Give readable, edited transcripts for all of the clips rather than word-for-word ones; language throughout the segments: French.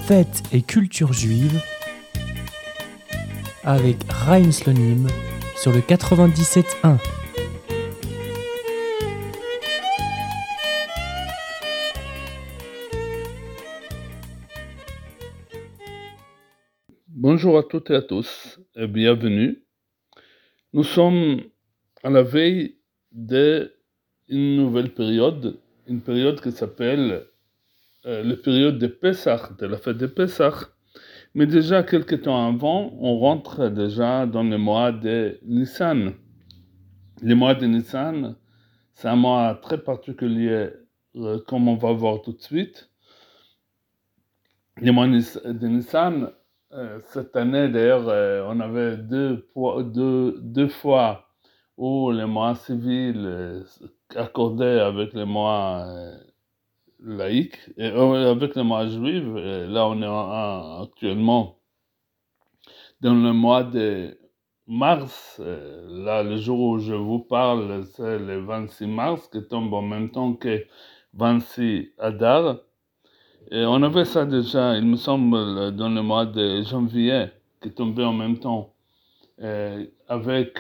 Fêtes et culture juive avec Raïm Slonim sur le 97.1. Bonjour à toutes et à tous et bienvenue. Nous sommes à la veille d'une nouvelle période, une période qui s'appelle la période de Pessah, de la fête de Pessah. Mais déjà quelques temps avant, on rentre déjà dans le mois de Nissan. Le mois de Nissan, c'est un mois très particulier, comme on va voir tout de suite. Le mois de Nissan, cette année, d'ailleurs, on avait deux fois où le mois civil accordé avec le mois laïque, et avec le mois juif. Là, on est actuellement dans le mois de mars. Là, le jour où je vous parle, c'est le 26 mars, qui tombe en même temps que 26 Adar. Et on avait ça déjà, il me semble, dans le mois de janvier, qui tombait en même temps avec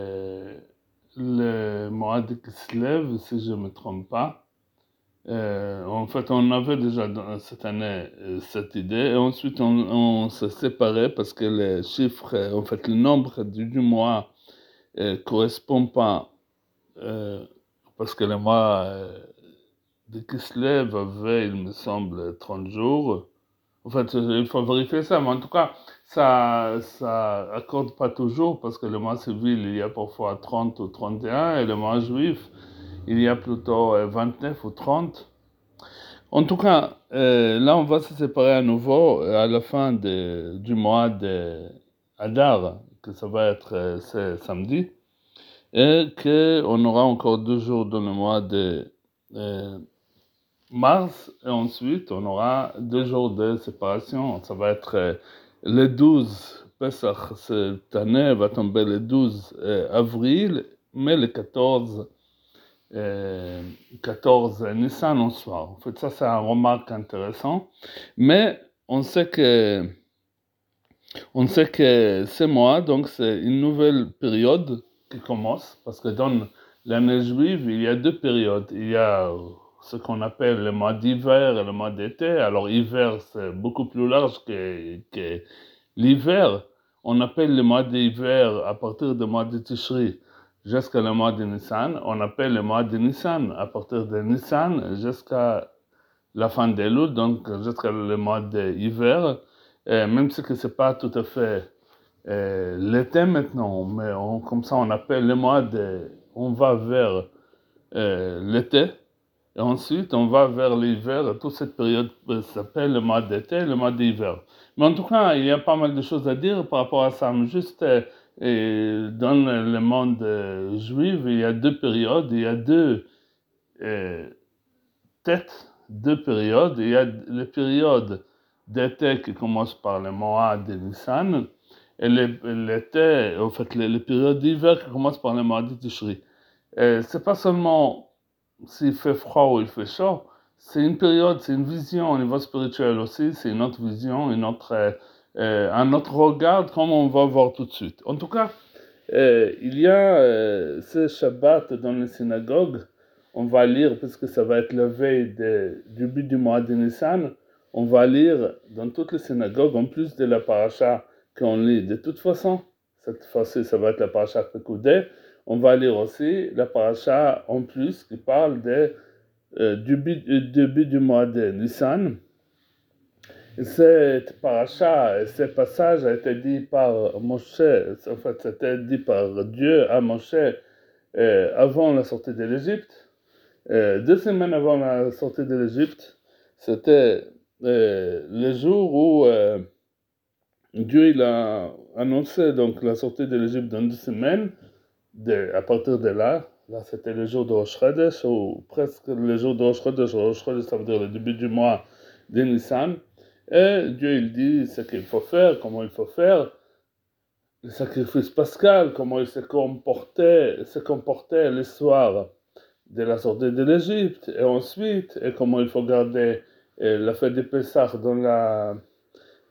le mois de Kislev, si je ne me trompe pas. En fait, on avait déjà cette année cette idée, et ensuite on s'est séparés parce que les chiffres, en fait, le nombre du mois correspond pas, parce que le mois de Kislev avait, il me semble, 30 jours. En fait, il faut vérifier ça, mais en tout cas, ça accorde pas toujours, parce que le mois civil, il y a parfois 30 ou 31, et le mois juif, il y a plutôt 29 ou 30. En tout cas, là, on va se séparer à nouveau à la fin du mois de Adar, que ça va être ce samedi, et qu'on aura encore 2 jours dans le mois de mars, et ensuite on aura 2 jours de séparation. Ça va être le 12 Pessah. Cette année va tomber le 12 avril, mais le 14 Nissan en soir. En fait, ça c'est une remarque intéressante, mais on sait que ce mois, donc c'est une nouvelle période qui commence, parce que dans l'année juive, il y a 2 périodes. Il y a ce qu'on appelle le mois d'hiver et le mois d'été. Alors hiver, c'est beaucoup plus large que l'hiver. On appelle le mois d'hiver à partir du mois de Tishri jusqu'à le mois de Nissan. On appelle le mois de Nissan à partir de Nissan jusqu'à la fin de Elul, donc jusqu'à le mois d'hiver. Même si ce n'est pas tout à fait l'été maintenant, mais comme ça on appelle le mois on va vers l'été, et ensuite on va vers l'hiver. Toute cette période s'appelle le mois d'été, le mois d'hiver. Mais en tout cas, il y a pas mal de choses à dire par rapport à ça. Mais juste dans le monde juif, il y a 2 périodes, il y a 2 têtes, 2 périodes. Il y a la période d'été qui commence par le mois de Nissan, et l'été, en fait, les périodes d'hiver qui commencent par le mois de Tishri. C'est pas seulement s'il fait froid ou il fait chaud, c'est une période, c'est une vision au niveau spirituel aussi, c'est une autre vision, un autre regard, comme on va voir tout de suite. En tout cas, il y a ce Shabbat dans les synagogues. On va lire, puisque ça va être la veille du but du mois de Nissan, on va lire dans toutes les synagogues, en plus de la paracha qu'on lit de toute façon. Cette fois-ci, ça va être la paracha Pekoudé. On va lire aussi la paracha en plus qui parle du but du mois de Nissan. Cette paracha, ce passage a été dit par Moshe, en fait, c'était dit par Dieu à Moshe avant la sortie de l'Égypte. 2 semaines avant la sortie de l'Égypte, c'était le jour où Dieu il a annoncé donc la sortie de l'Égypte dans 2 semaines. À partir de là c'était le jour de Rosh Chodesh, ou presque le jour de Rosh Chodesh. Rosh Chodesh, ça veut dire le début du mois de Nissan. Et Dieu il dit ce qu'il faut faire, comment il faut faire, le sacrifice pascal, comment il s'est comporté l'histoire de la sortie de l'Égypte, et ensuite, et comment il faut garder la fête de Pessah dans la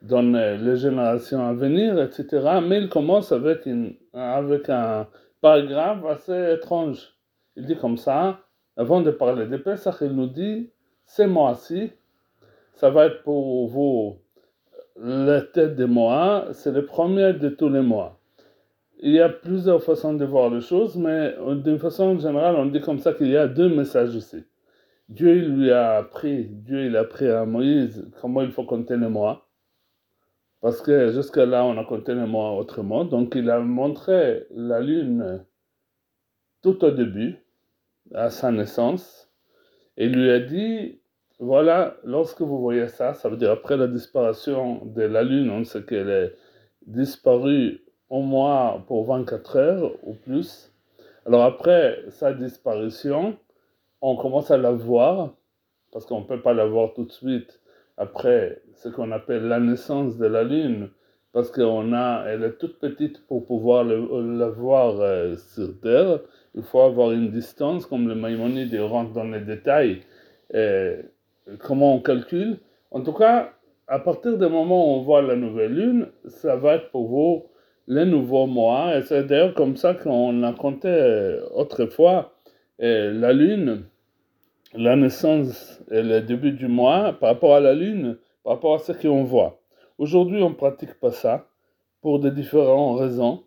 dans les générations à venir, etc. Mais il commence avec un paragraphe assez étrange. Il dit comme ça, avant de parler de Pessah, il nous dit, ces mois-ci, ça va être pour vous la tête des mois, c'est le premier de tous les mois. Il y a plusieurs façons de voir les choses, mais d'une façon générale, on dit comme ça qu'il y a deux messages ici. Dieu il a appris à Moïse comment il faut compter les mois. Parce que jusque-là, on a compté les mois autrement. Donc, il a montré la lune tout au début, à sa naissance. Et il lui a dit, voilà, lorsque vous voyez ça, ça veut dire après la disparition de la lune, on sait qu'elle est disparue au moins pour 24 heures ou plus. Alors après sa disparition, on commence à la voir, parce qu'on ne peut pas la voir tout de suite après ce qu'on appelle la naissance de la lune, parce elle est toute petite pour pouvoir la voir sur Terre. Il faut avoir une distance, comme le Maïmonide rentre dans les détails, comment on calcule. En tout cas, à partir du moment où on voit la nouvelle lune, ça va être pour vous les nouveaux mois, et c'est d'ailleurs comme ça qu'on a compté autrefois la lune, la naissance et le début du mois par rapport à la lune, par rapport à ce qu'on voit. Aujourd'hui, on ne pratique pas ça pour de différentes raisons.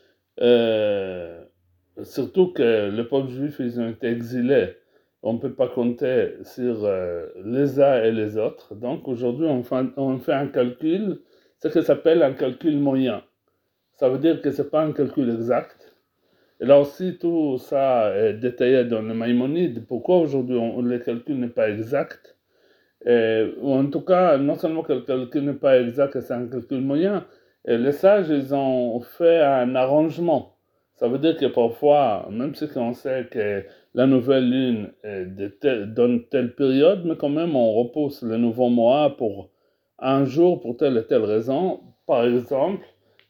Surtout que le peuple juif, ils ont été exilés. On ne peut pas compter sur les uns et les autres. Donc aujourd'hui, on fait un calcul, ce que s'appelle un calcul moyen. Ça veut dire que ce n'est pas un calcul exact. Et là aussi, tout ça est détaillé dans le Maïmonide. Pourquoi aujourd'hui le calcul n'est pas exact? Ou en tout cas, non seulement que le calcul n'est pas exact, c'est un calcul moyen, et les sages, ils ont fait un arrangement. Ça veut dire que parfois, même si on sait que la nouvelle lune est donne telle période, mais quand même, on repousse le nouveau mois pour un jour pour telle et telle raison. Par exemple,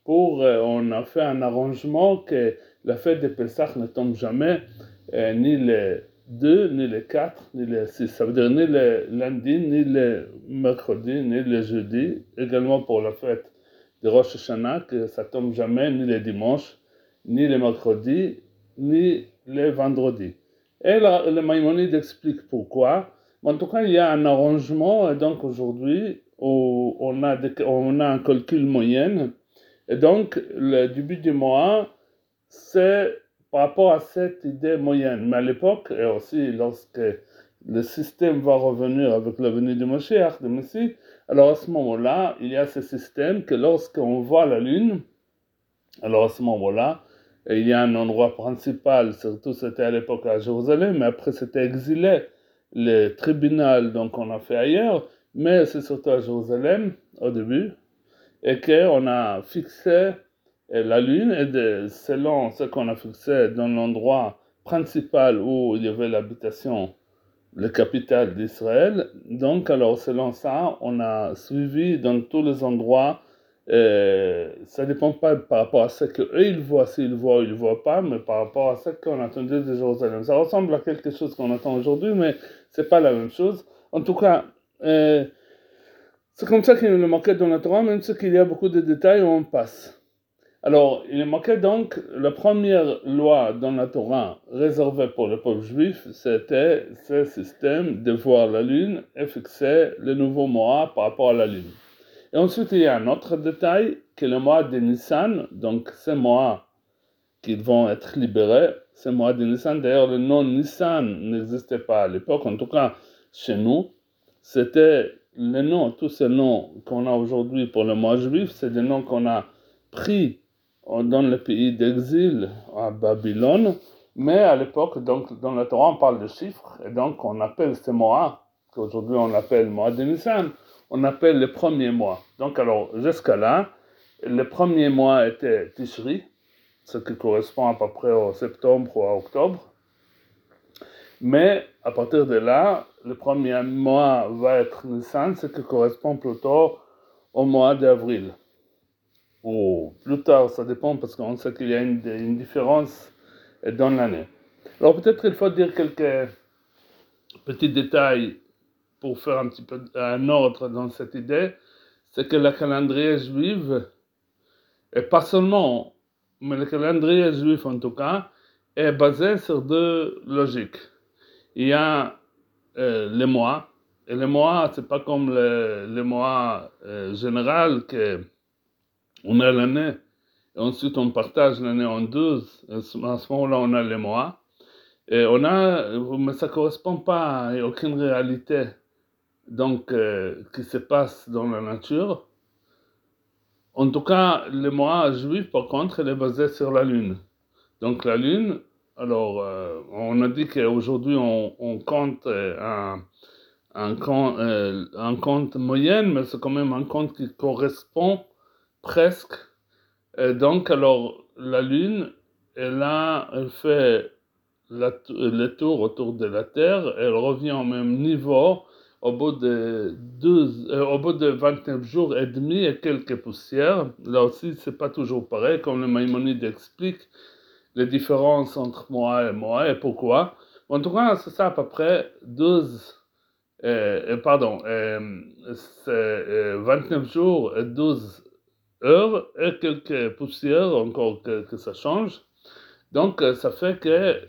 on a fait un arrangement que la fête de Pessah ne tombe jamais, ni les 2, ni les 4, ni les 6. Ça veut dire ni le lundi, ni le mercredi, ni le jeudi. Également pour la fête de Rosh Hashanah, que ça tombe jamais ni les dimanches, ni les mercredis, ni les vendredis. Et là, le Maïmonide explique pourquoi. En tout cas, il y a un arrangement, et donc aujourd'hui, où on a un calcul moyen. Et donc, le début du mois, c'est par rapport à cette idée moyenne. Mais à l'époque, et aussi lorsque le système va revenir avec la venue du Mashiach, de Messie, alors à ce moment-là, il y a ce système que lorsqu'on voit la lune, alors à ce moment-là, il y a un endroit principal, surtout c'était à l'époque à Jérusalem, mais après c'était exilé, le tribunal, donc on a fait ailleurs, mais c'est surtout à Jérusalem au début, et qu'on a fixé la lune, et selon ce qu'on a fixé dans l'endroit principal où il y avait l'habitation, la capitale d'Israël, donc alors selon ça, on a suivi dans tous les endroits, ça ne dépend pas par rapport à ce qu'eux ils voient, s'ils voient ou ils ne voient pas, mais par rapport à ce qu'on attendait de Jérusalem. Ça ressemble à quelque chose qu'on attend aujourd'hui, mais ce n'est pas la même chose. En tout cas, c'est comme ça qu'il est marqué dans la Torah, même si il y a beaucoup de détails où on passe. Alors, il est marqué donc, la première loi dans la Torah réservée pour le peuple juif, c'était ce système de voir la lune et fixer le nouveau mois par rapport à la lune. Et ensuite, il y a un autre détail, que le mois de Nissan, donc ces mois qui vont être libérés, ces mois de Nissan, d'ailleurs le nom Nissan n'existait pas à l'époque, en tout cas chez nous, c'était les noms, tous ces noms qu'on a aujourd'hui pour le mois juif, c'est des noms qu'on a pris dans le pays d'exil à Babylone, mais à l'époque, donc dans la Torah, on parle de chiffres, et donc on appelle ces mois, qu'aujourd'hui on appelle mois de Nissan, on appelle le premier mois. Donc alors, jusqu'à là, le premier mois était Tishri, ce qui correspond à peu près au septembre ou à octobre. Mais à partir de là, le premier mois va être Nissan, ce qui correspond plutôt au mois d'avril. Ou plus tard, ça dépend parce qu'on sait qu'il y a une différence dans l'année. Alors peut-être il faut dire quelques petits détails pour faire un petit peu un ordre dans cette idée. c'est que le calendrier juif, et pas seulement, mais le calendrier juif en tout cas, est basé sur deux logiques. Il y a les mois, et les mois, c'est pas comme les mois général que on a l'année, et ensuite on partage l'année en 12, à ce moment-là on a les mois, et mais ça correspond pas à aucune réalité, donc, qui se passe dans la nature. En tout cas, le mois juif, par contre, il est basé sur la lune. Donc la lune, alors, on a dit qu'aujourd'hui on compte un compte moyenne, mais c'est quand même un compte qui correspond presque. Et donc, alors, la lune, elle fait le tour autour de la Terre, elle revient au même niveau au bout de 29 jours et demi et quelques poussières. Là aussi, c'est pas toujours pareil, comme le Maïmonide explique les différences entre mois et pourquoi. En tout cas, c'est ça à peu près 29 jours et 12 heures et quelques poussières encore que ça change. Donc, ça fait que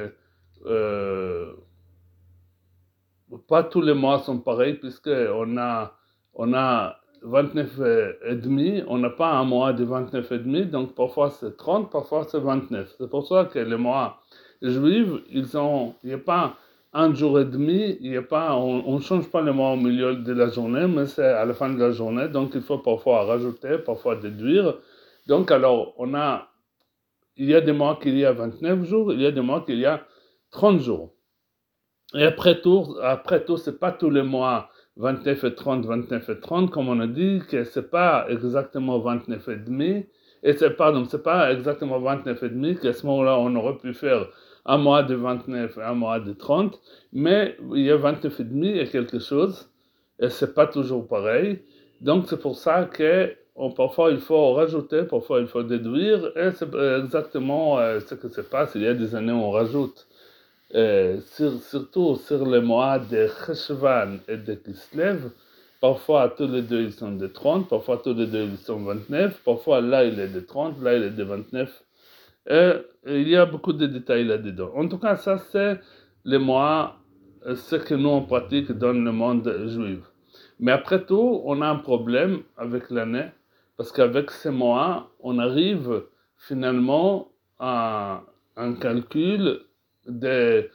pas tous les mois sont pareils, puisqu'on a 29 et demi, on n'a pas un mois de 29 et demi, donc parfois c'est 30, parfois c'est 29. C'est pour ça que les mois juifs, il n'y a pas un jour et demi, on ne change pas les mois au milieu de la journée, mais c'est à la fin de la journée, donc il faut parfois rajouter, parfois déduire. Donc alors, il y a des mois qu'il y a 29 jours, il y a des mois qu'il y a 30 jours. Et après tout, c'est pas tous les mois 29 et 30, comme on a dit, que c'est pas exactement 29 et demi, et c'est pas exactement 29 et demi, qu'à ce moment-là, on aurait pu faire un mois de 29 et un mois de 30, mais il y a 29 et demi et quelque chose, et c'est pas toujours pareil. Donc, c'est pour ça que parfois il faut rajouter, parfois il faut déduire, et c'est exactement ce que se passe. Il y a des années où on rajoute. Surtout sur les mois de Cheshvan et de Kislev, parfois tous les deux ils sont de 30, parfois tous les deux ils sont 29, parfois là il est de 30, là il est de 29. Il y a beaucoup de détails là-dedans. En tout cas, ça c'est les mois, ce que nous on pratique dans le monde juif. Mais après tout, on a un problème avec l'année, parce qu'avec ces mois, on arrive finalement à un calcul de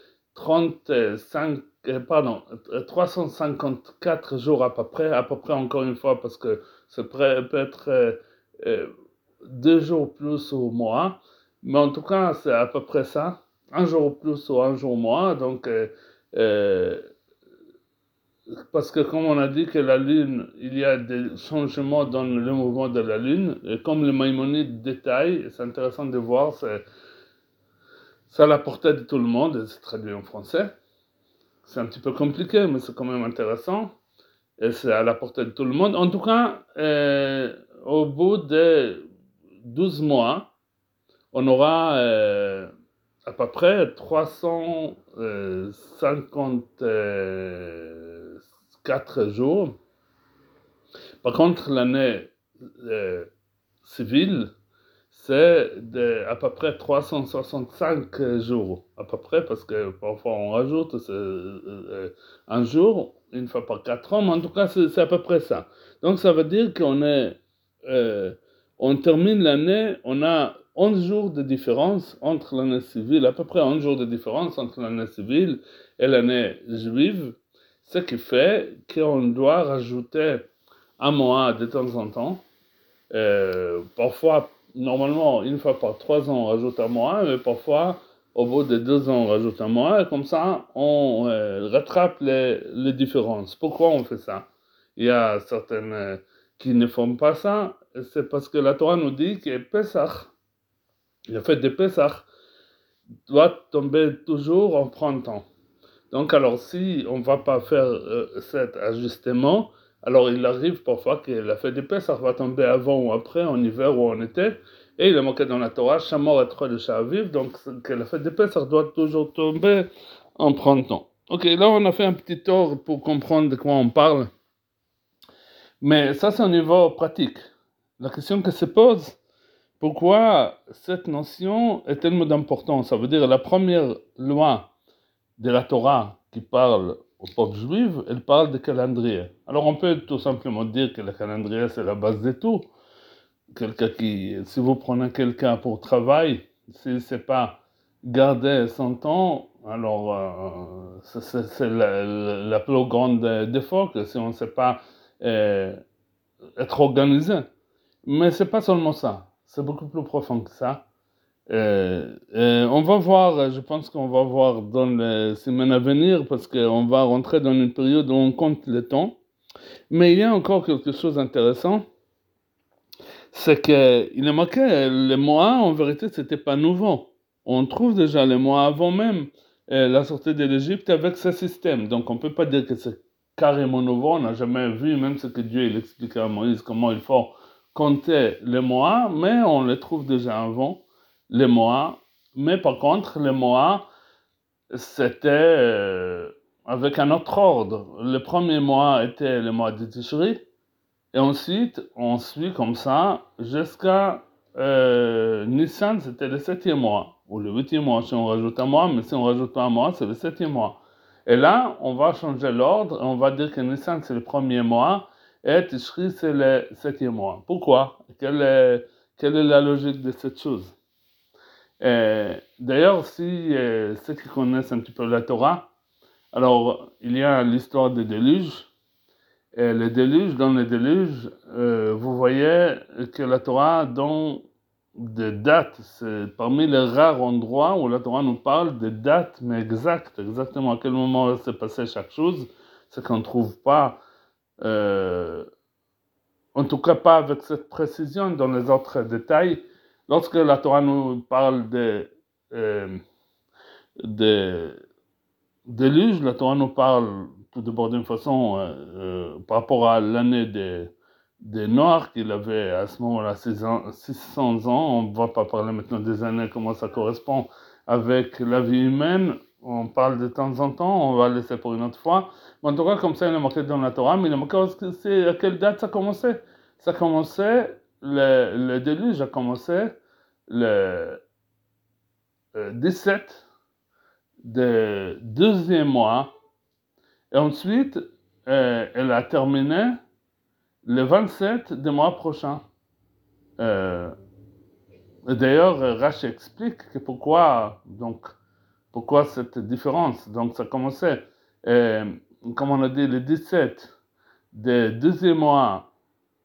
354 jours à peu près encore une fois, parce que ça peut être 2 jours plus ou moins, mais en tout cas c'est à peu près ça, un jour plus ou un jour moins, donc parce que comme on a dit que la Lune, il y a des changements dans le mouvement de la Lune, et comme le Maïmonide détaille, c'est intéressant de voir, c'est à la portée de tout le monde, et c'est traduit en français. C'est un petit peu compliqué, mais c'est quand même intéressant, et c'est à la portée de tout le monde. En tout cas, au bout de 12 mois, on aura à peu près 354 jours. Par contre, l'année civile, c'est à peu près 365 jours, à peu près, parce que parfois on rajoute un jour, une fois par 4 ans, mais en tout cas, c'est à peu près ça. Donc, ça veut dire on termine l'année, on a 11 jours de différence entre l'année civile, à peu près 11 jours de différence entre l'année civile et l'année juive, ce qui fait qu'on doit rajouter un mois de temps en temps. Parfois, normalement, une fois par 3 ans, on rajoute un mois, mais parfois, au bout de 2 ans, on rajoute un mois, et comme ça, on rattrape les différences. Pourquoi on fait ça? Il y a certaines qui ne font pas ça, c'est parce que la Torah nous dit que Pesach, le fête de Pesach, doit tomber toujours en printemps. Donc, alors, si on ne va pas faire cet ajustement, alors il arrive parfois que la fête de Pesach va tomber avant ou après, en hiver ou en été, et il est marqué dans la Torah, Shamor et Trois de Sha'aviv, donc que la fête de Pesach doit toujours tomber en printemps. Ok, là on a fait un petit tour pour comprendre de quoi on parle. Mais ça, c'est au niveau pratique. La question que se pose, pourquoi cette notion est tellement d'importance? Ça veut dire la première loi de la Torah qui parle au peuple juif, elle parle de calendrier. Alors on peut tout simplement dire que le calendrier, c'est la base de tout. Si vous prenez quelqu'un pour travail, si c'est pas garder son temps, alors c'est la plus grande défaut, que si on ne sait pas être organisé. Mais c'est pas seulement ça, c'est beaucoup plus profond que ça. On va voir, je pense qu'on va voir dans les semaines à venir, parce qu'on va rentrer dans une période où on compte le temps. Mais il y a encore quelque chose d'intéressant, c'est qu'il est marqué, les mois, en vérité, c'était pas nouveau. On trouve déjà les mois avant même la sortie de l'Égypte avec ce système. Donc on peut pas dire que c'est carrément nouveau. On n'a jamais vu, même ce que Dieu il expliquait à Moïse, comment il faut compter les mois, mais on les trouve déjà avant, les mois. Mais par contre, les mois, c'était avec un autre ordre. Le premier mois était le mois de Tishri, et ensuite, on suit comme ça jusqu'à Nissan, c'était le 7e mois, ou le 8e mois si on rajoute un mois, mais si on rajoute pas un mois, c'est le 7e mois. Et là, on va changer l'ordre, et on va dire que Nissan c'est le premier mois, et Tishri c'est le 7e mois. Pourquoi? Quelle est la logique de cette chose? D'ailleurs, si ceux qui connaissent un petit peu la Torah, alors il y a l'histoire des déluges. Et dans le déluge, vous voyez que la Torah donne des dates. C'est parmi les rares endroits où la Torah nous parle des dates, mais exactement à quel moment s'est passé chaque chose. C'est qu'on ne trouve pas, en tout cas pas avec cette précision dans les autres détails. Lorsque la Torah nous parle de déluge, la Torah nous parle tout d'abord d'une façon par rapport à l'année des Noirs qu'il avait à ce moment-là 600 ans. On ne va pas parler maintenant des années, comment ça correspond avec la vie humaine. On parle de temps en temps, on va laisser pour une autre fois. Mais en tout cas, comme ça, il est marqué dans la Torah, mais il est marqué aussi à quelle date ça commençait. Ça commençait, le déluge a commencé le 17 du deuxième mois, et ensuite, elle a terminé le 27 du mois prochain. D'ailleurs, Rashi explique que pourquoi cette différence. Donc, ça commençait, comme on a dit, le 17 du deuxième mois,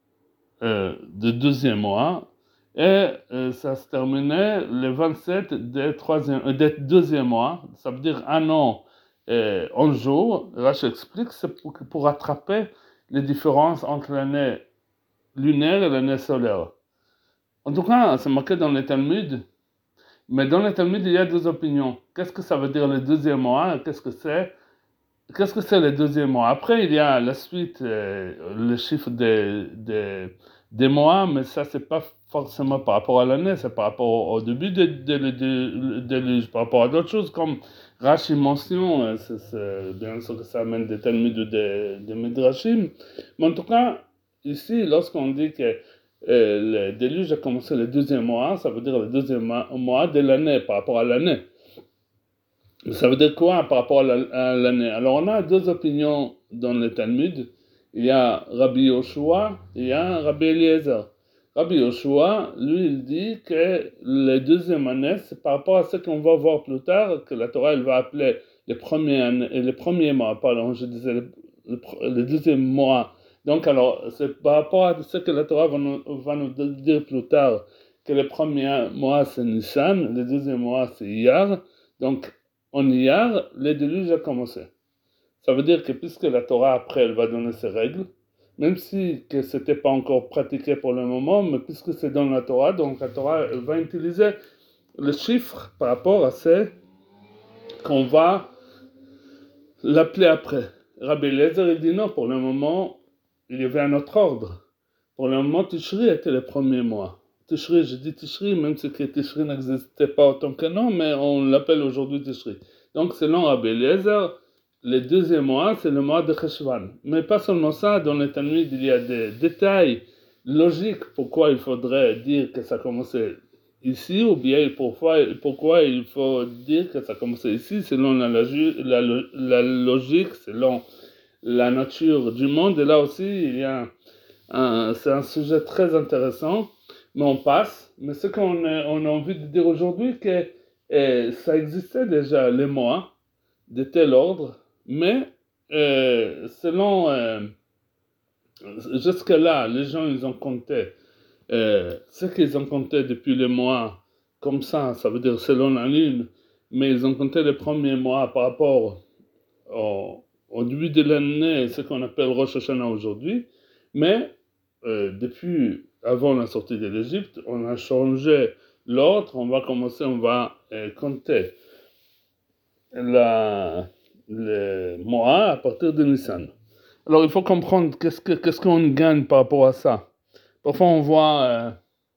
et ça se terminait le 27 du deuxième mois. Ça veut dire un an. 11 jours, Rashi explique, c'est pour rattraper les différences entre l'année lunaire et l'année solaire. En tout cas, c'est marqué dans les Talmuds, mais dans les Talmuds, il y a deux opinions. Qu'est-ce que ça veut dire le deuxième mois? Qu'est-ce que c'est le deuxième mois? Après, il y a la suite, le chiffre des mois, mais ça, c'est pas forcément par rapport à l'année, c'est par rapport au début par rapport à d'autres choses comme Rashi mention, bien sûr que ça amène des Talmuds ou des Midrashim, mais en tout cas, ici, lorsqu'on dit que le déluge a commencé le deuxième mois, ça veut dire le deuxième mois de l'année, par rapport à l'année. Ça veut dire quoi par rapport à l'année? Alors, on a deux opinions dans le Talmud. Il y a Rabbi Yoshua et il y a Rabbi Eliezer. Rabbi Yoshua, lui, il dit que la deuxième année, c'est par rapport à ce qu'on va voir plus tard, que la Torah, elle va appeler les premiers mois, pardon, je disais le deuxième mois. Donc, alors, c'est par rapport à ce que la Torah va nous dire plus tard, que le premier mois, c'est Nissan, le deuxième mois, c'est Iyar. Donc, en Iyar, le déluge a commencé. Ça veut dire que puisque la Torah, après, elle va donner ses règles, même si que ce n'était pas encore pratiqué pour le moment, mais puisque c'est dans la Torah, donc la Torah elle va utiliser le chiffre par rapport à ce qu'on va l'appeler après. Rabbi Eliezer, il dit non, pour le moment, il y avait un autre ordre. Pour le moment, Tishri était le premier mois. Tishri, je dis Tishri, même si Tishri n'existait pas autant que nom, mais on l'appelle aujourd'hui Tishri. Donc, selon Rabbi Eliezer, le deuxième mois, c'est le mois de Cheshvan. Mais pas seulement ça, dans le Talmud, il y a des détails logiques pourquoi il faudrait dire que ça commençait ici, ou bien pourquoi il faut dire que ça commençait ici, selon la logique, selon la nature du monde. Et là aussi, c'est un sujet très intéressant, mais on passe. Mais ce qu'on a envie de dire aujourd'hui, que ça existait déjà, les mois, de tel ordre, mais selon jusque-là, les gens ils ont compté ce qu'ils ont compté depuis les mois comme ça veut dire selon la lune, mais ils ont compté les premiers mois par rapport au début de l'année, ce qu'on appelle Rosh Hashanah aujourd'hui, mais depuis avant la sortie de l'Égypte, on a changé l'ordre, on va compter les mois à partir de Nissan. Alors il faut comprendre qu'est-ce qu'on gagne par rapport à ça. Parfois on voit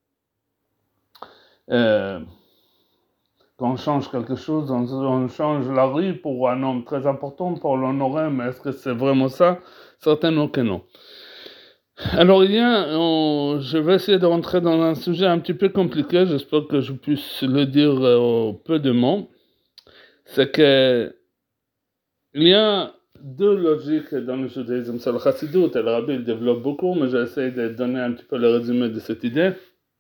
quand on change quelque chose, on change la rue pour un homme très important pour l'honorer, mais est-ce que c'est vraiment ça? Certainement que non. Alors je vais essayer de rentrer dans un sujet un petit peu compliqué, j'espère que je puisse le dire au peu de mots. C'est que il y a deux logiques dans le judaïsme. C'est le chassidut, et le rabbi il développe beaucoup, mais j'essaie de donner un petit peu le résumé de cette idée.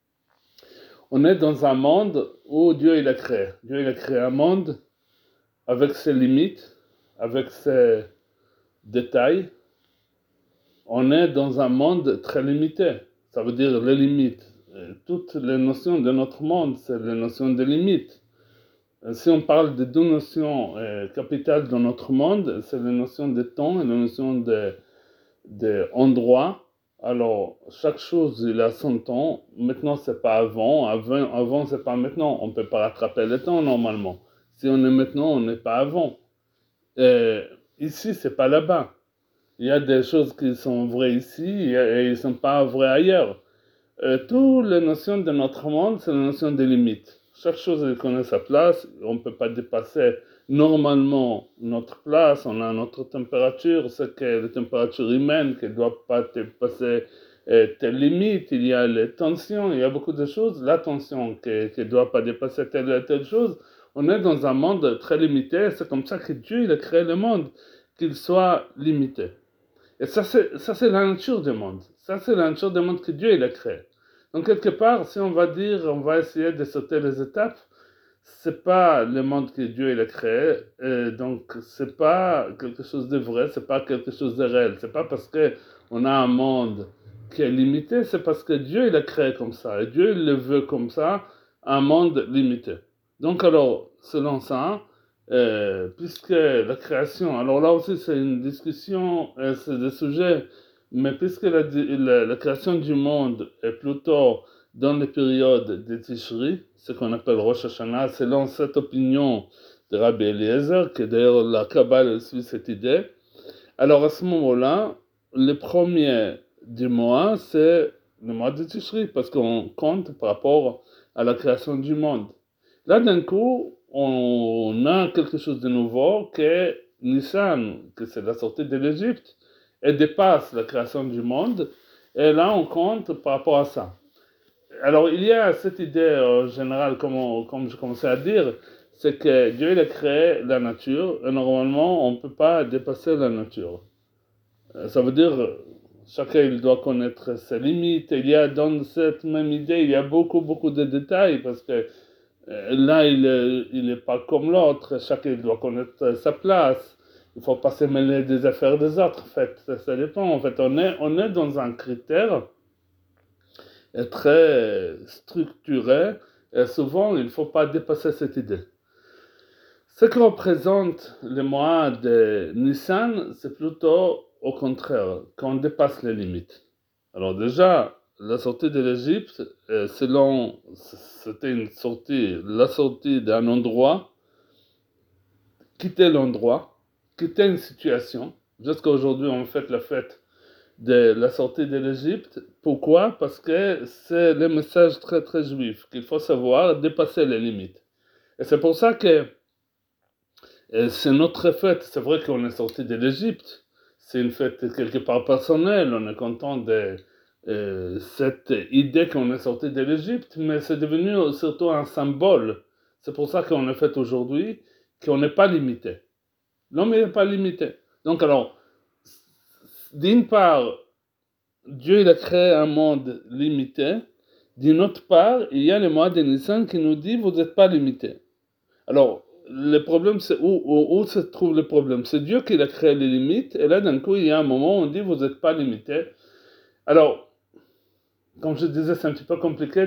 On est dans un monde où Dieu il a créé. Dieu il a créé un monde avec ses limites, avec ses détails. On est dans un monde très limité. Ça veut dire les limites. Toutes les notions de notre monde, c'est les notions de limites. Si on parle de deux notions capitales dans notre monde, c'est la notion de temps et la notion d'endroit. Alors, chaque chose, il a son temps. Maintenant, c'est pas avant, c'est pas maintenant. On peut pas rattraper le temps normalement. Si on est maintenant, on n'est pas avant. Ici, c'est pas là-bas. Il y a des choses qui sont vraies ici et ils sont pas vraies ailleurs. Toutes les notions de notre monde, c'est la notion des limites. Chaque chose elle connaît sa place, on ne peut pas dépasser normalement notre place, on a notre température, c'est que la température humaine qui ne doit pas dépasser telle limite, il y a les tensions, il y a beaucoup de choses, la tension qui ne doit pas dépasser telle chose. On est dans un monde très limité, c'est comme ça que Dieu il a créé le monde, qu'il soit limité. Et ça c'est la nature du monde, ça c'est la nature du monde que Dieu il a créé. Donc quelque part, si on va dire, on va essayer de sauter les étapes, c'est pas le monde que Dieu il a créé, donc c'est pas quelque chose de vrai, c'est pas quelque chose de réel. C'est pas parce que on a un monde qui est limité, c'est parce que Dieu il a créé comme ça, et Dieu il le veut comme ça, un monde limité. Donc alors, selon ça, puisque la création, alors là aussi c'est une discussion, c'est des sujets. Mais puisque la création du monde est plutôt dans les périodes de Tishri, ce qu'on appelle Rosh Hashanah, selon cette opinion de Rabbi Eliezer, que d'ailleurs la Kabbale suit cette idée, alors à ce moment-là, le premier du mois, c'est le mois de Tishri, parce qu'on compte par rapport à la création du monde. Là, d'un coup, on a quelque chose de nouveau qui est Nissan, que c'est la sortie de l'Égypte, et dépasse la création du monde, et là on compte par rapport à ça. Alors il y a cette idée générale, comme je commençais à dire, c'est que Dieu il a créé la nature, et normalement on ne peut pas dépasser la nature. Ça veut dire, chacun il doit connaître ses limites, il y a dans cette même idée, il y a beaucoup de détails, parce que là il n'est pas comme l'autre, chacun il doit connaître sa place. Il ne faut pas se mêler des affaires des autres, en fait. Ça dépend. En fait, on est dans un critère très structuré et souvent, il ne faut pas dépasser cette idée. Ce que représente le mois de Nissan, c'est plutôt au contraire, qu'on dépasse les limites. Alors déjà, la sortie de l'Égypte, c'était la sortie d'un endroit, quitter l'endroit, quitter une situation. Jusqu'à aujourd'hui, on fait la fête de la sortie de l'Égypte. Pourquoi? Parce que c'est le message très juif qu'il faut savoir dépasser les limites. Et c'est pour ça que Et c'est notre fête. C'est vrai qu'on est sorti de l'Égypte. C'est une fête quelque part personnelle. On est content de cette idée qu'on est sorti de l'Égypte, mais c'est devenu surtout un symbole. C'est pour ça qu'on est fête aujourd'hui, qu'on n'est pas limité. L'homme n'est pas limité. Donc alors, d'une part, Dieu il a créé un monde limité. D'une autre part, il y a le mois de Nissan qui nous dit vous n'êtes pas limité. Alors, le problème, c'est où se trouve le problème? C'est Dieu qui a créé les limites, et là, d'un coup, il y a un moment où on dit vous n'êtes pas limité. Alors, comme je disais, c'est un petit peu compliqué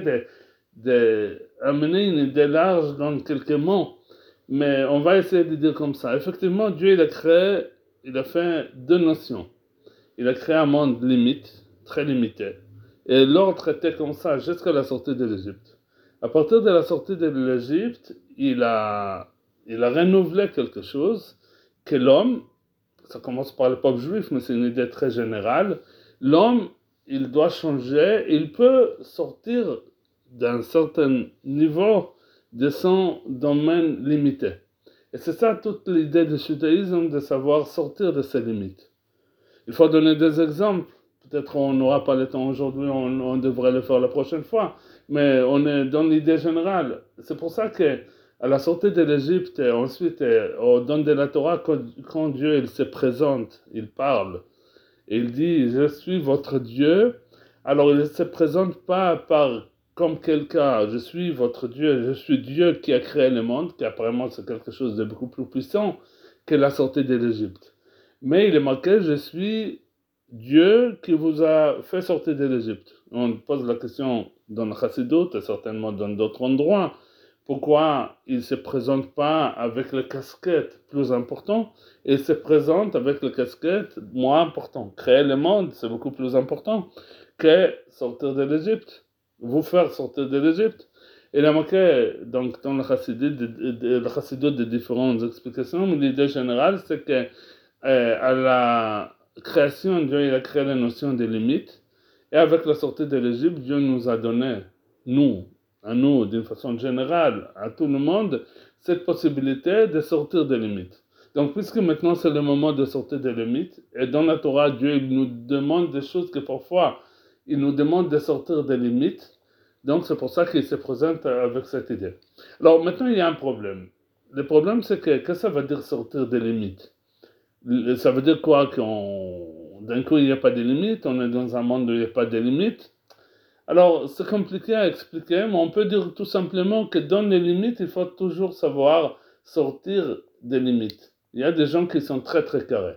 d'amener une idée large dans quelques mots, mais on va essayer de dire comme ça. Effectivement, Dieu il a fait deux notions. Il a créé un monde limite, très limité. Et l'ordre était comme ça jusqu'à la sortie de l'Égypte. À partir de la sortie de l'Égypte, il a renouvelé quelque chose que l'homme, ça commence par le peuple juif, mais c'est une idée très générale, l'homme, il doit changer, il peut sortir d'un certain niveau de son domaine limité. Et c'est ça toute l'idée du judaïsme, de savoir sortir de ses limites. Il faut donner des exemples. Peut-être on n'aura pas le temps aujourd'hui, on devrait le faire la prochaine fois. Mais on est dans l'idée générale. C'est pour ça que à la sortie de l'Égypte et ensuite au don de la Torah, quand Dieu il se présente, il parle. Il dit, je suis votre Dieu. Alors il ne se présente pas comme quelqu'un, je suis votre Dieu, je suis Dieu qui a créé le monde, qui apparemment c'est quelque chose de beaucoup plus puissant que la sortie de l'Égypte. Mais il est marqué, je suis Dieu qui vous a fait sortir de l'Égypte. On pose la question dans le Chassidut et certainement dans d'autres endroits. Pourquoi il ne se présente pas avec la casquette plus importante et il se présente avec la casquette moins importante? Créer le monde, c'est beaucoup plus important que sortir de l'Égypte, vous faire sortir de l'Égypte. Il a marqué donc, dans le Chassidut de différentes explications, mais l'idée générale, c'est que à la création, Dieu il a créé la notion de limite. Et avec la sortie de l'Égypte, Dieu nous a donné, à nous, d'une façon générale, à tout le monde, cette possibilité de sortir des limites. Donc, puisque maintenant c'est le moment de sortir des limites, et dans la Torah, Dieu il nous demande des choses que parfois, il nous demande de sortir des limites. Donc, c'est pour ça qu'il se présente avec cette idée. Alors, maintenant, il y a un problème. Le problème, c'est que, qu'est-ce que ça veut dire sortir des limites? Ça veut dire quoi? D'un coup, il n'y a pas de limites, on est dans un monde où il n'y a pas de limites. Alors, c'est compliqué à expliquer, mais on peut dire tout simplement que dans les limites, il faut toujours savoir sortir des limites. Il y a des gens qui sont très très carrés.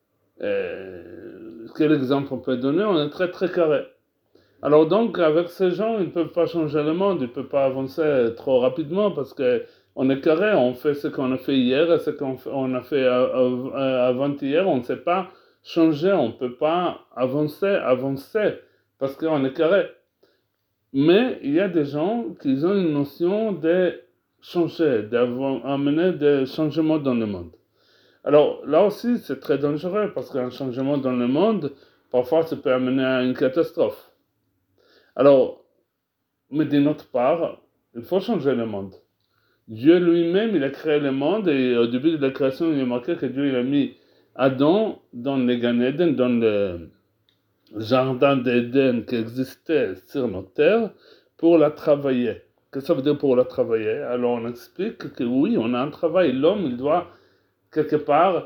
Quel exemple on peut donner? On est très très carré. Alors donc, avec ces gens, ils ne peuvent pas changer le monde, ils ne peuvent pas avancer trop rapidement parce que on est carré, on fait ce qu'on a fait hier et ce qu'on a fait avant-hier, on ne sait pas changer, on ne peut pas avancer parce qu'on est carré. Mais il y a des gens qui ont une notion de changer, d'amener des changements dans le monde. Alors là aussi, c'est très dangereux parce qu'un changement dans le monde, parfois, ça peut amener à une catastrophe. Alors, mais d'une autre part, il faut changer le monde. Dieu lui-même, il a créé le monde et au début de la création, il est marqué que Dieu il a mis Adam dans le Gan Eden, dans le jardin d'Éden qui existait sur notre terre, pour la travailler. Qu'est-ce que ça veut dire pour la travailler? Alors on explique que oui, on a un travail. L'homme, il doit quelque part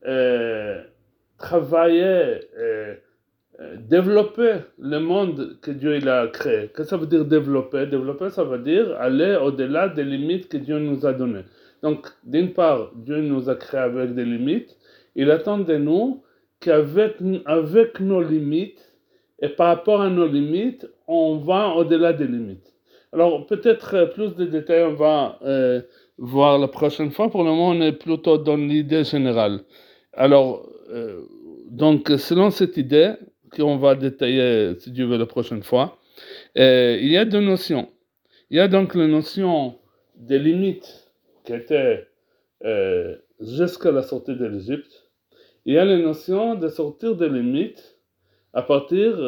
travailler, développer le monde que Dieu il a créé. Qu'est-ce que ça veut dire développer? Développer, ça veut dire aller au-delà des limites que Dieu nous a données. Donc, d'une part, Dieu nous a créés avec des limites. Il attend de nous qu'avec nos limites, et par rapport à nos limites, on va au-delà des limites. Alors, peut-être plus de détails, on va voir la prochaine fois. Pour le moment, on est plutôt dans l'idée générale. Alors, donc, selon cette idée, qu'on va détailler, si Dieu veut, la prochaine fois, il y a deux notions. Il y a donc la notion des limites qui étaient jusqu'à la sortie de l'Égypte. Il y a la notion de sortir des limites à partir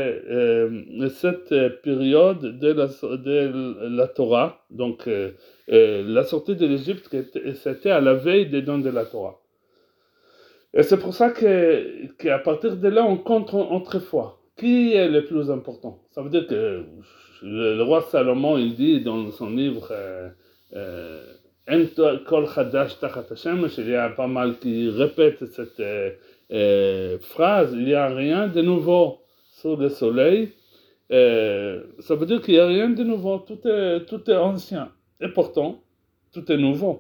de cette période de la Torah, donc la sortie de l'Égypte, c'était à la veille des dons de la Torah. Et c'est pour ça qu'à partir de là, on compte entre fois. Qui est le plus important? Ça veut dire que le roi Salomon, il dit dans son livre En kol chadash tachat hashemesh, il y a pas mal qui répètent cette phrase, il n'y a rien de nouveau sous le soleil. Ça veut dire qu'il n'y a rien de nouveau, tout est ancien. Et pourtant, tout est nouveau.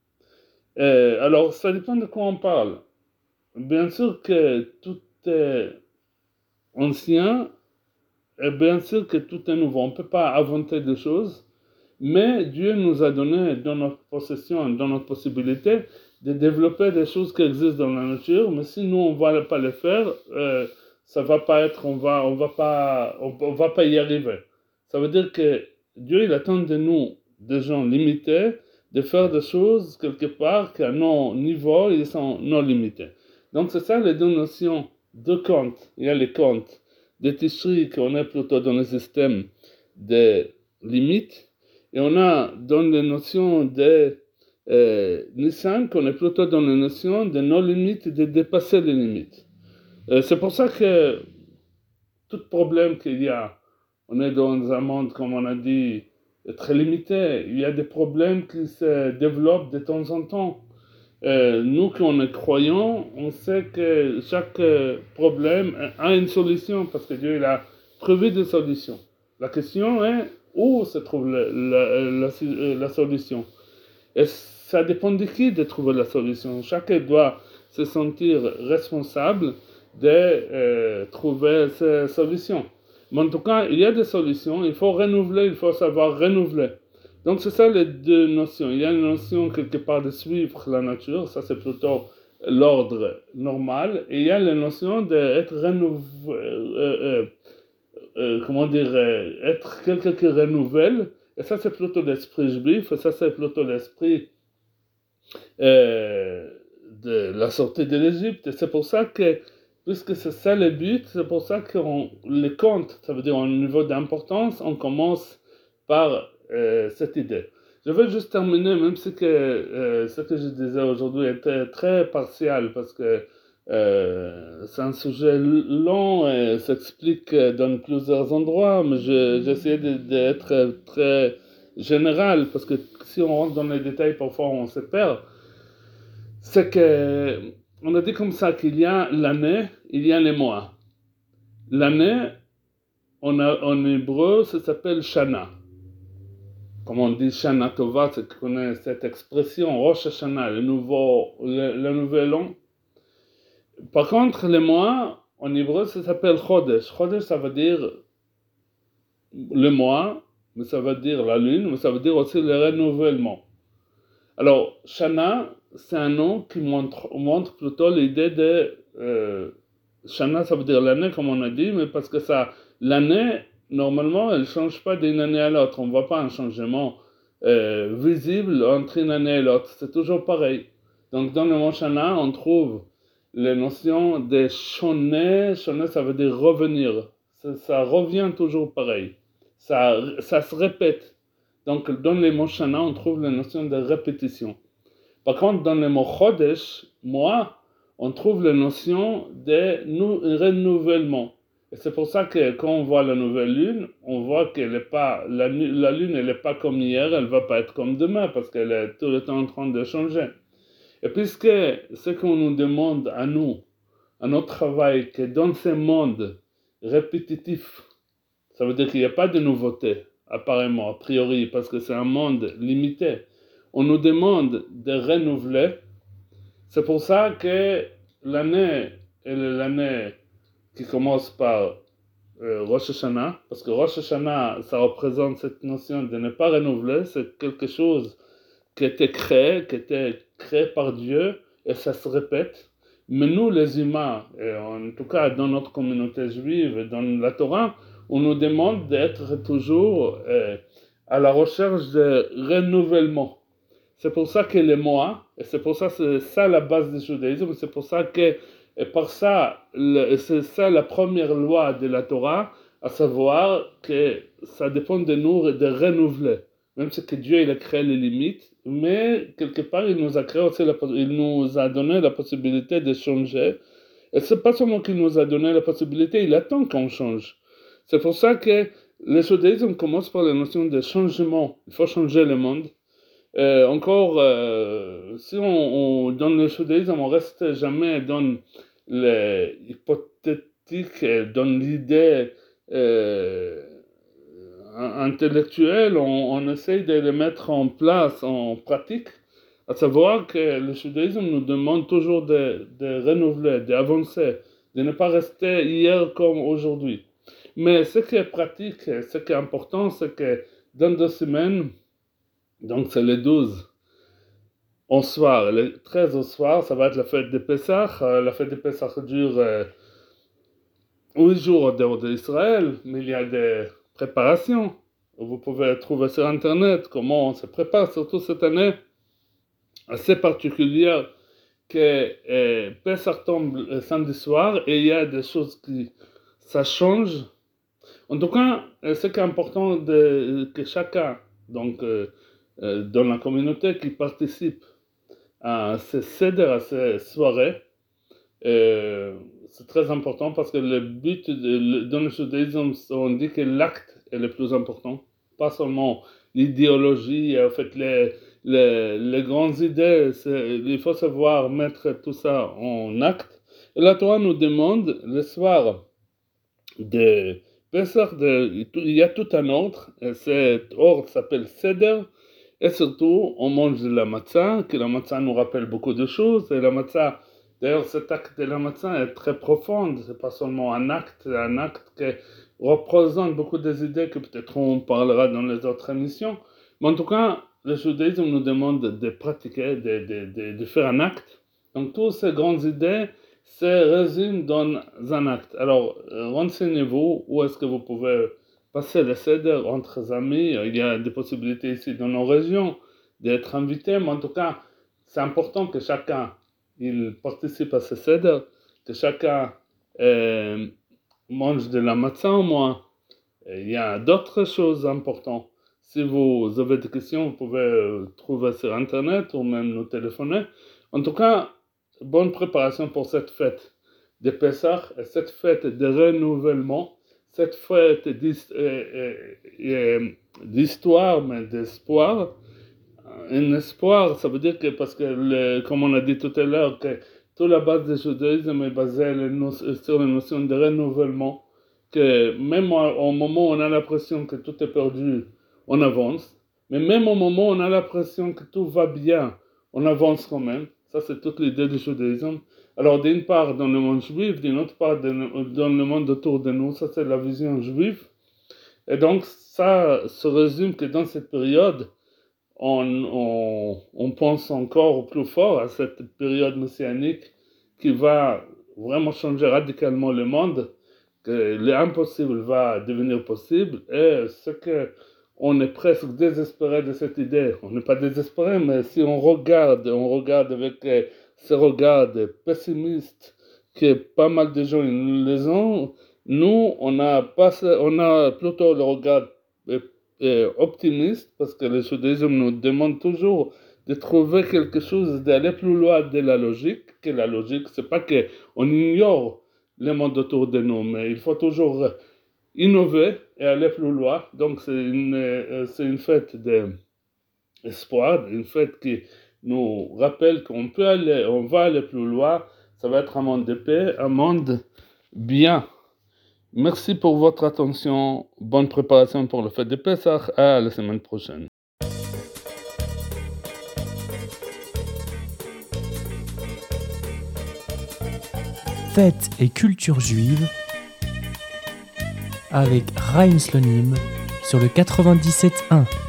Alors, ça dépend de quoi on parle. Bien sûr que tout est ancien, et bien sûr que tout est nouveau. On ne peut pas inventer des choses, mais Dieu nous a donné dans notre possession, dans notre possibilité, de développer des choses qui existent dans la nature, mais si nous, on ne va pas les faire, ça va pas être, on va pas y arriver. Ça veut dire que Dieu, il attend de nous, des gens limités, de faire des choses quelque part qu'à nos niveaux, ils sont non limités. Donc c'est ça les deux notions de compte. Il y a les comptes de Tishri qu'on est plutôt dans le système de limites, et on a dans les notions de Nissan qu'on est plutôt dans les notions de nos limites, de dépasser les limites. C'est pour ça que tout problème qu'il y a, on est dans un monde, comme on a dit, très limité. Il y a des problèmes qui se développent de temps en temps. Nous qui on est croyants, on sait que chaque problème a une solution parce que Dieu il a prévu des solutions. La question est où se trouve la solution. Et ça dépend de qui de trouver la solution. Chacun doit se sentir responsable de trouver ces solutions. Mais en tout cas, il y a des solutions, il faut renouveler, il faut savoir renouveler. Donc c'est ça les deux notions. Il y a une notion quelque part de suivre la nature, ça c'est plutôt l'ordre normal, et il y a la notion d'être être quelqu'un qui renouvelle, et ça c'est plutôt l'esprit juif, et ça c'est plutôt l'esprit de la sortie de l'Égypte. Et c'est pour ça que, puisque c'est ça le but, c'est pour ça qu'on les compte, ça veut dire au niveau d'importance, on commence par cette idée. Je vais juste terminer, même si ce que je disais aujourd'hui était très partial, parce que c'est un sujet long et s'explique dans plusieurs endroits, mais j'essayais d'être très général, parce que si on rentre dans les détails, parfois on se perd. C'est que, on a dit comme ça qu'il y a l'année, il y a les mois. L'année, en hébreu, ça s'appelle Shana. Comme on dit Shana Tova, c'est qu'on connaît cette expression, Rosh Hashanah, le nouvel an. Par contre, les mois, en hébreu, ça s'appelle Chodesh. Chodesh, ça veut dire le mois, mais ça veut dire la lune, mais ça veut dire aussi le renouvellement. Alors, Shana, c'est un nom qui montre plutôt l'idée de Shana, ça veut dire l'année, comme on a dit, mais parce que l'année, normalement, elle ne change pas d'une année à l'autre. On ne voit pas un changement visible entre une année et l'autre. C'est toujours pareil. Donc, dans le mot Shana, on trouve les notions de shoné. Shoné, ça veut dire revenir. Ça revient toujours pareil. Ça se répète. Donc, dans les mots Shana, on trouve la notion de répétition. Par contre, dans les mots Chodesh, mois, on trouve la notion de renouvellement. Et c'est pour ça que quand on voit la nouvelle lune, on voit qu'elle est pas, la lune, elle n'est pas comme hier, elle ne va pas être comme demain, parce qu'elle est tout le temps en train de changer. Et puisque ce qu'on nous demande à nous, à notre travail, que dans ce monde répétitif, ça veut dire qu'il n'y a pas de nouveauté, apparemment, a priori, parce que c'est un monde limité. On nous demande de renouveler. C'est pour ça que l'année, elle est l'année qui commence par Rosh Hashanah, parce que Rosh Hashanah, ça représente cette notion de ne pas renouveler, c'est quelque chose qui était créé par Dieu, et ça se répète. Mais nous, les humains, et en tout cas dans notre communauté juive, dans la Torah, on nous demande d'être toujours à la recherche de renouvellement. C'est pour ça que les mois, et c'est pour ça que c'est ça la base du judaïsme, c'est pour ça que Et par ça, c'est ça la première loi de la Torah, à savoir que ça dépend de nous de renouveler. Même si que Dieu il a créé les limites, mais quelque part il nous a créé aussi il nous a donné la possibilité de changer. Et c'est pas seulement qu'il nous a donné la possibilité, il attend qu'on change. C'est pour ça que le judaïsme commence par la notion de changement. Il faut changer le monde. Si dans le judaïsme, on reste jamais dans l'hypothétique, dans l'idée intellectuelle, on essaye de le mettre en place, en pratique, à savoir que le judaïsme nous demande toujours de renouveler, d'avancer, de ne pas rester hier comme aujourd'hui. Mais ce qui est pratique, ce qui est important, c'est que dans 2 semaines, donc c'est le 12 au soir, le 13 au soir, ça va être la fête de Pessah. La fête de Pessah dure 8 jours en dehors d'Israël, mais il y a des préparations. Vous pouvez trouver sur Internet comment on se prépare, surtout cette année assez particulière que Pessah tombe samedi soir et il y a des choses qui ça change. En tout cas, ce qui est important que chacun, donc dans la communauté qui participe à ces seder, à ces soirées, c'est très important parce que le but dans le judaïsme, on dit que l'acte est le plus important, pas seulement l'idéologie, en fait les grandes idées, il faut savoir mettre tout ça en acte. Et la Torah nous demande le soir de Pessah, il y a tout un ordre, et cet ordre s'appelle Seder, et surtout on mange de la matzah, que la matzah nous rappelle beaucoup de choses, et la matzah, d'ailleurs cet acte de la matzah est très profond, c'est pas seulement un acte qui représente beaucoup des idées que peut-être on parlera dans les autres émissions, mais en tout cas, le judaïsme nous demande de pratiquer, de faire un acte, donc toutes ces grandes idées se résument dans un acte. Alors, renseignez-vous où est-ce que vous pouvez passer le seder entre amis. Il y a des possibilités ici dans nos régions d'être invités, mais en tout cas, c'est important que chacun il participe à ce seder, que chacun mange de la matzah au moins. Il y a d'autres choses importantes. Si vous avez des questions, vous pouvez trouver sur Internet ou même nous téléphoner. En tout cas, bonne préparation pour cette fête de Pessah, et cette fête de renouvellement, cette fête d'histoire, mais d'espoir. Un espoir, ça veut dire que, parce que, comme on a dit tout à l'heure, que toute la base du judaïsme est basée sur la notion de renouvellement, que même au moment où on a l'impression que tout est perdu, on avance, mais même au moment où on a l'impression que tout va bien, on avance quand même. Ça, c'est toute l'idée du judaïsme. Alors, d'une part, dans le monde juif, d'une autre part, dans le monde autour de nous, ça, c'est la vision juive. Et donc, ça se résume que dans cette période, on pense encore plus fort à cette période messianique qui va vraiment changer radicalement le monde, que l'impossible va devenir possible, et ce que on est presque désespéré de cette idée. On n'est pas désespéré, mais si on regarde avec ce regard pessimiste que pas mal de gens les ont, nous, on a plutôt le regard optimiste, parce que le judaïsme nous demande toujours de trouver quelque chose, d'aller plus loin de la logique, que la logique, c'est pas qu'on ignore le monde autour de nous, mais il faut toujours innover et aller plus loin. Donc c'est une fête d'espoir, une fête qui nous rappelle qu'on va aller plus loin. Ça va être un monde de paix, un monde bien. Merci pour votre attention. Bonne préparation pour le fête de Pessah. À la semaine prochaine. Fête et culture juive avec Chaim Slonim sur le 97.1.